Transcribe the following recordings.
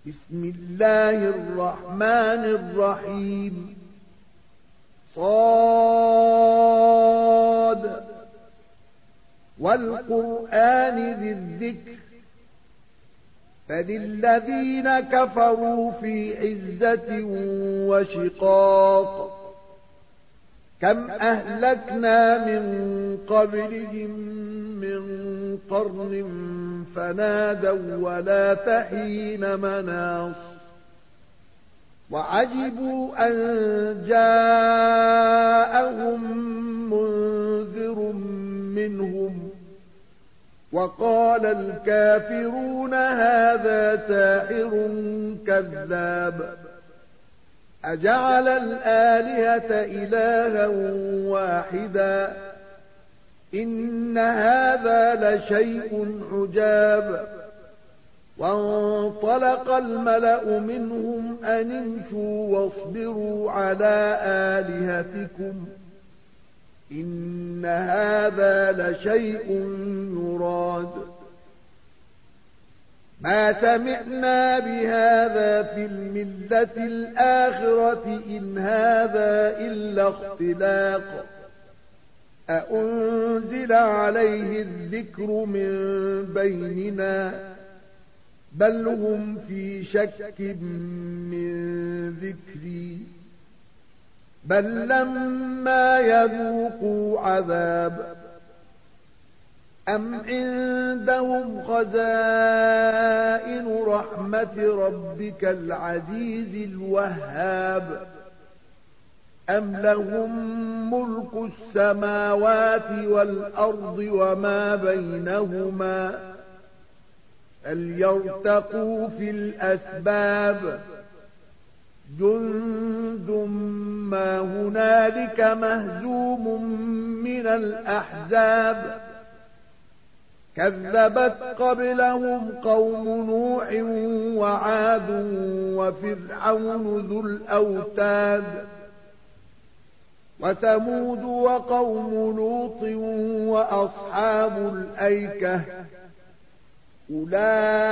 بسم الله الرحمن الرحيم صاد والقرآن ذي الذكر فللذين كفروا في عزة وشقاق كم أهلكنا من قبلهم من قرن فنادوا ولا تحين مناص وعجبوا أن جاءهم منذر منهم وقال الكافرون هذا ساحر كذاب أجعل الآلهة إلها واحدا إن هذا لشيء عجاب وانطلق الملأ منهم أن امشوا واصبروا على آلهتكم إن هذا لشيء يراد ما سمعنا بهذا في الملة الآخرة إن هذا إلا اختلاق أأنزل عليه الذكر من بيننا بل هم في شك من ذكري بل لما يذوقوا عذاب أم عندهم خزائن رحمة ربك العزيز الوهاب أم لهم ملك السماوات والأرض وما بينهما فليرتقوا في الأسباب جند ما هنالك مهزوم من الأحزاب كذبت قبلهم قوم نوح وعاد وفرعون ذو الأوتاد وثمود وقوم لوط وأصحاب الأيكة أولئك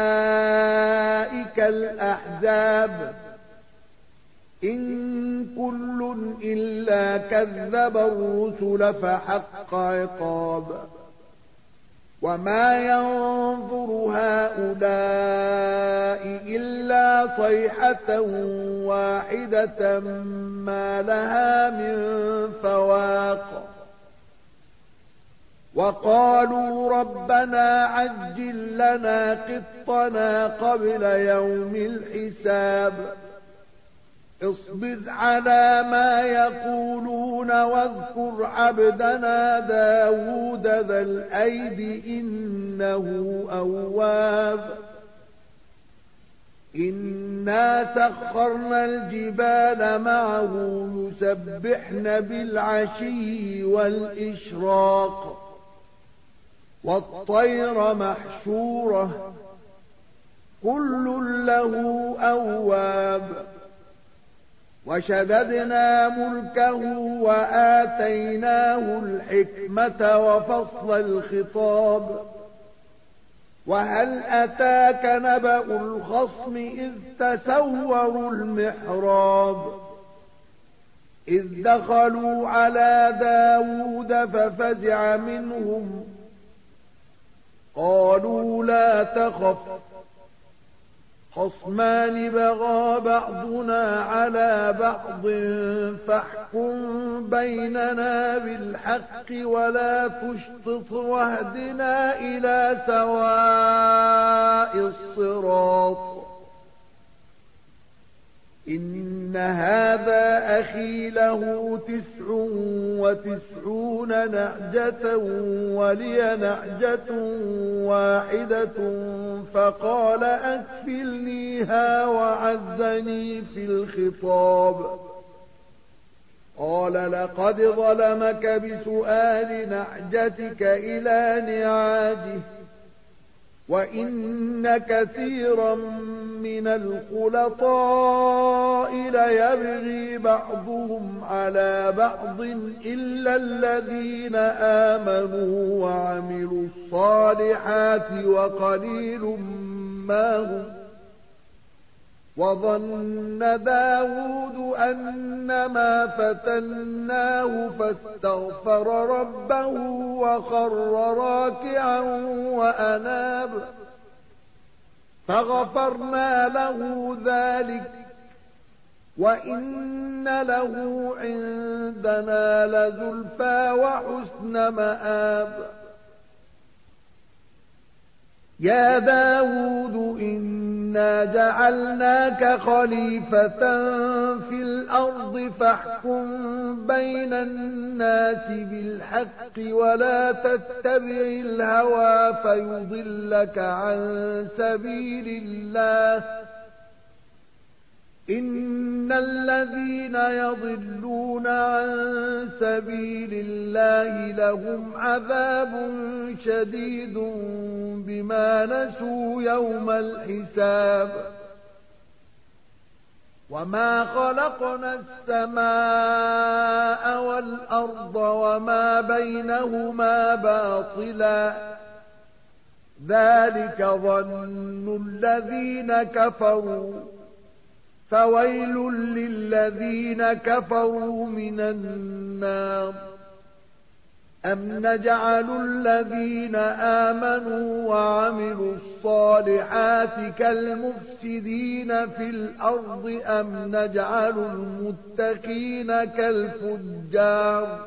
الأحزاب إن كل إلا كذب الرسل فحق عقاب وما ينظر هؤلاء إلا صيحة واحدة ما لها من فواق وقالوا ربنا عجل لنا قطنا قبل يوم الحساب اصبر على ما يقولون واذكر عبدنا داود ذا الأيد إنه أواب إنا سخرنا الجبال معه يسبحن بالعشي والإشراق والطير محشورة كل له أواب وشددنا ملكه وآتيناه الحكمة وفصل الخطاب وهل أتاك نبأ الخصم إذ تسوروا المحراب إذ دخلوا على داود ففزع منهم قالوا لا تخف خصمان بغى بعضنا على بعض فاحكم بيننا بالحق ولا تشطط واهدنا إلى سواء الصراط إن هذا أخي له 99 نعجة ولي نعجة واحدة فقال أكفلنيها وعزني في الخطاب قال لقد ظلمك بسؤال نعجتك إلى نعاجه وإن كثيرا من الخلطاء ليبغي بعضهم على بعض إلا الذين آمنوا وعملوا الصالحات وقليل ما هم وظن داود أنما فتناه فاستغفر ربه وخر راكعا وأناب فغفرنا له ذلك وإن له عندنا لزلفى وحسن مآب يا داود إنا جعلناك خليفة في الأرض فاحكم بين الناس بالحق ولا تتبع الهوى فيضلك عن سبيل الله إن الذين يضلون عن سبيل الله لهم عذاب شديد بما نسوا يوم الحساب وما خلقنا السماء والأرض وما بينهما باطلا ذلك ظن الذين كفروا فويل للذين كفروا من النار أم نجعل الذين آمنوا وعملوا الصالحات كالمفسدين في الأرض أم نجعل المتقين كالفجار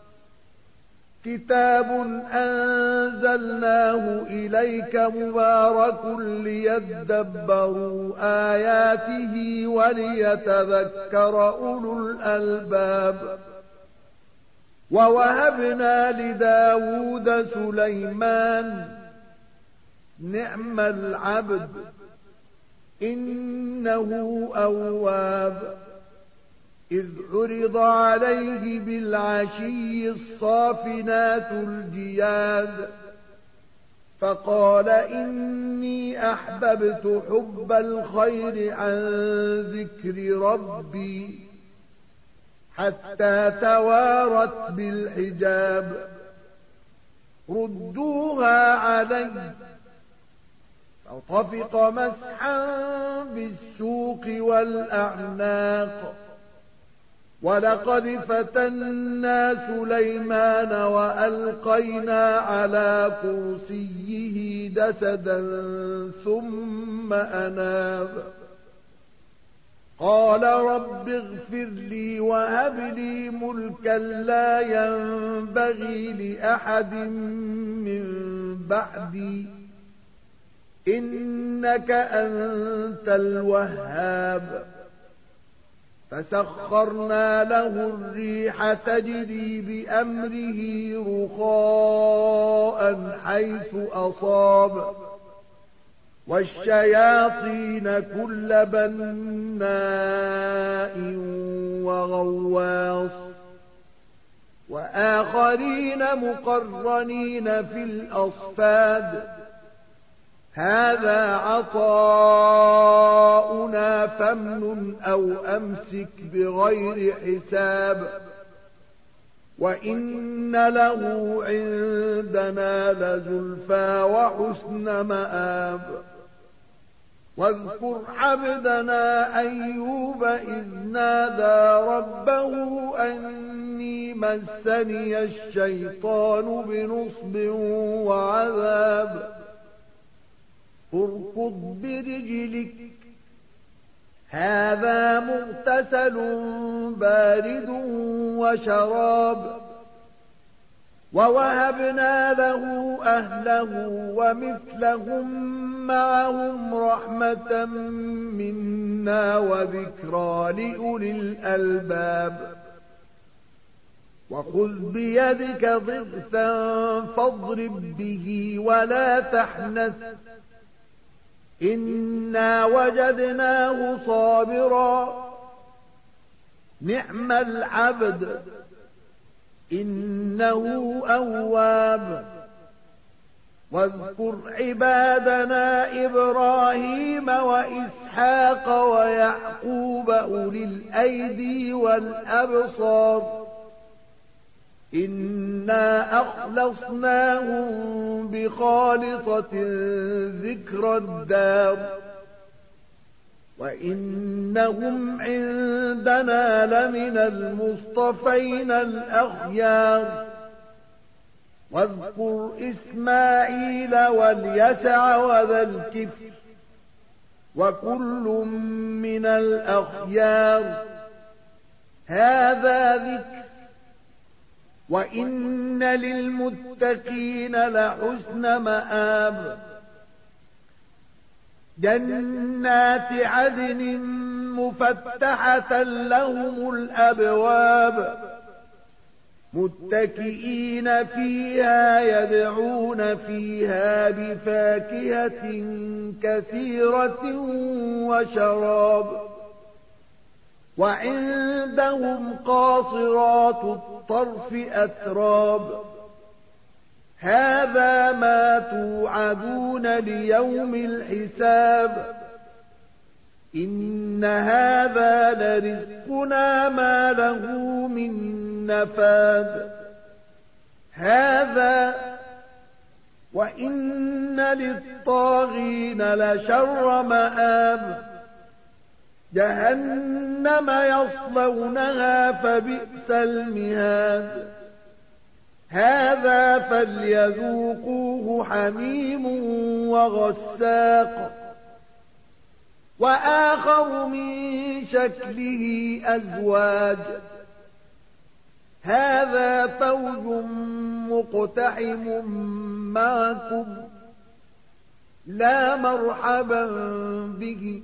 كتاب أنزلناه إليك مبارك ليدبروا آياته وليتذكر أولو الألباب ووهبنا لداود سليمان نعم العبد إنه أواب إذ عرض عليه بالعشي الصافنات الجياد فقال إني أحببت حب الخير عن ذكر ربي حتى توارت بالحجاب ردوها علي فطفق مسحا بالسوق والأعناق ولقد فتنا سليمان وألقينا على كرسيه جسدا ثم أناب قال رب اغفر لي وهب لي ملكا لا ينبغي لأحد من بعدي إنك أنت الوهاب فسخرنا له الريح تجري بأمره رخاء حيث أصاب والشياطين كل بناء وغواص وآخرين مقرنين في الأصفاد هذا عطاؤنا فامنن أو أمسك بغير حساب وإن له عندنا لزلفى وحسن مآب واذكر عبدنا أيوب إذ نادى ربه أني مسني الشيطان بنصب وعذاب اركض برجلك هذا مغتسل بارد وشراب ووهبنا له أهله ومثلهم معهم رحمة منا وذكرى لأولي الألباب وخذ بيدك ضغثا فاضرب به ولا تحنث إنا وجدناه صابرا نعم العبد إنه أواب واذكر عبادنا إبراهيم وإسحاق ويعقوب أولي الأيدي والأبصار إنا أخلصناهم بخالصة ذكر الدار وإنهم عندنا لمن المصطفين الأخيار واذكر إسماعيل واليسع وذا الكفر وكل من الأخيار هذا ذكر وإن للمتقين لحسن مآب جنات عدن مفتحة لهم الأبواب متكئين فيها يدعون فيها بفاكهة كثيرة وشراب وعندهم قاصرات الطرف أتراب هذا ما توعدون ليوم الحساب إن هذا لرزقنا ما له من نفاد هذا وإن للطاغين لشر مآب جهنم يصلونها فبئس المهاد هذا فليذوقوه حميم وغساق وآخر من شكله أزواج هذا فوج مقتحم معكم لا مرحبا به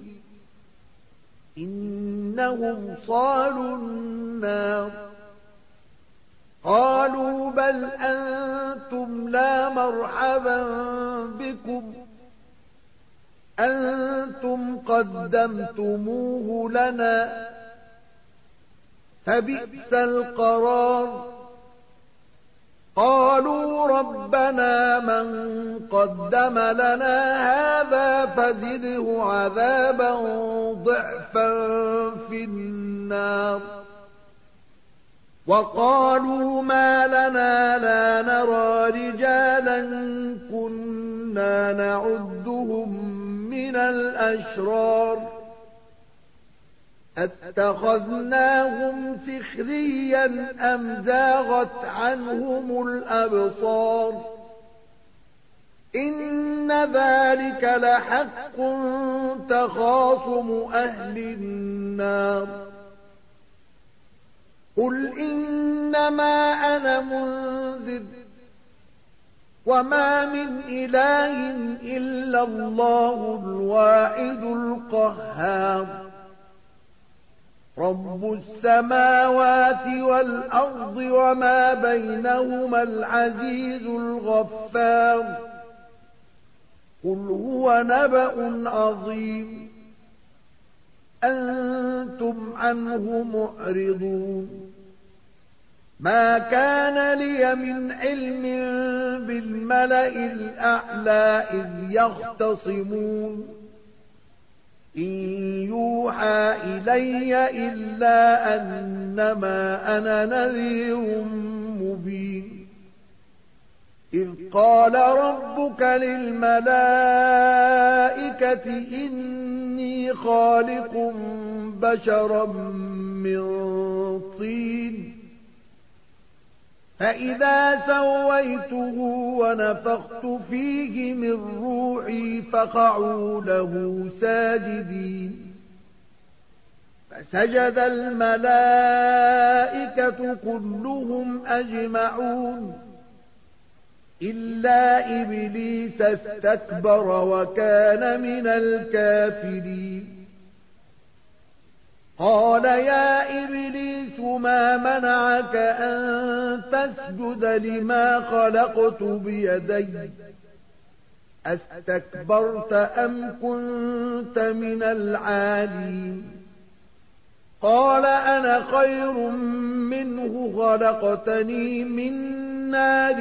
إنهم صالوا النار قالوا بل أنتم لا مرحبا بكم أنتم قدمتموه لنا فبئس القرار قالوا ربنا من قدم لنا هذا فزده عذابا ضعفا في النار وقالوا ما لنا لا نرى رجالا كنا نعدهم من الأشرار اتخذناهم سخريا أم زاغت عنهم الأبصار إن ذلك لحق تخاصم أهل النار قل إنما أنا منذر وما من إله إلا الله الواحد القهار رب السماوات والأرض وما بينهما العزيز الغفار قل هو نبأ عظيم أنتم عنه معرضون ما كان لي من علم بالملأ الأعلى إذ يختصمون إن يوحى إلي إلا أنما أنا نذير مبين إذ قال ربك للملائكة إني خالق بشرا من طين فإذا سويته ونفخت فيه من روحي فقعوا له ساجدين فسجد الملائكة كلهم أجمعون إلا إبليس استكبر وكان من الكافرين قال يا إبليس ما منعك أن تسجد لما خلقت بيدي أستكبرت أم كنت من العالين قال أنا خير منه خلقتني من نار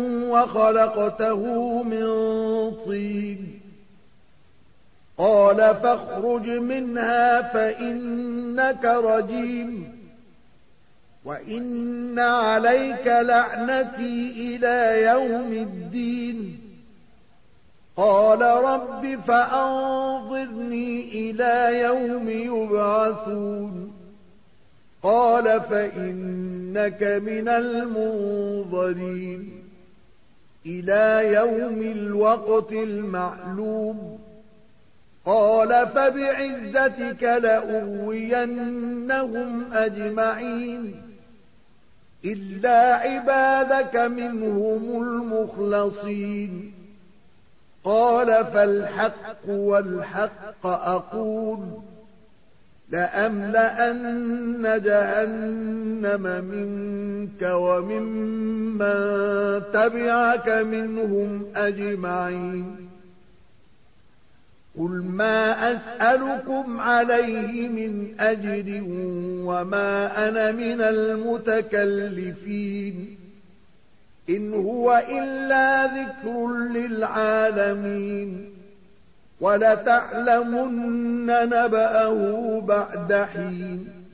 وخلقته من طين قال فاخرج منها فإنك رجيم وإن عليك لعنتي إلى يوم الدين قال رب فأنظرني إلى يوم يبعثون قال فإنك من المنظرين إلى يوم الوقت المعلوم قال فبعزتك لأغوينهم أجمعين إلا عبادك منهم المخلصين قال فالحق والحق أقول لأملأن جهنم منك وممن تبعك منهم أجمعين قل ما أسألكم عليه من أجر وما أنا من المتكلفين إن هو إلا ذكر للعالمين ولتعلمن نبأه بعد حين